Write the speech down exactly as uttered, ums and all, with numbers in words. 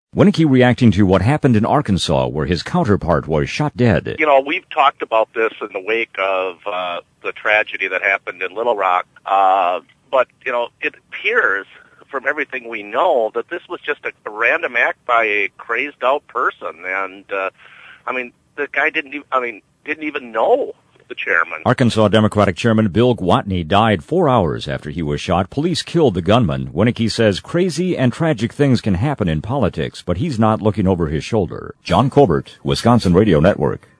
Winneke reacting to what happened in Arkansas, where his counterpart was shot dead. You know, we've talked about this in the wake of uh, the tragedy that happened in Little Rock, uh, but, you know, it appears from everything we know that this was just a, a random act by a crazed-out person, and, uh, I mean, the guy didn't even, I mean, didn't even know the chairman. Arkansas Democratic Chairman Bill Gwatney died four hours after he was shot. Police killed the gunman. Winneke says crazy and tragic things can happen in politics, but he's not looking over his shoulder. John Colbert, Wisconsin Radio Network.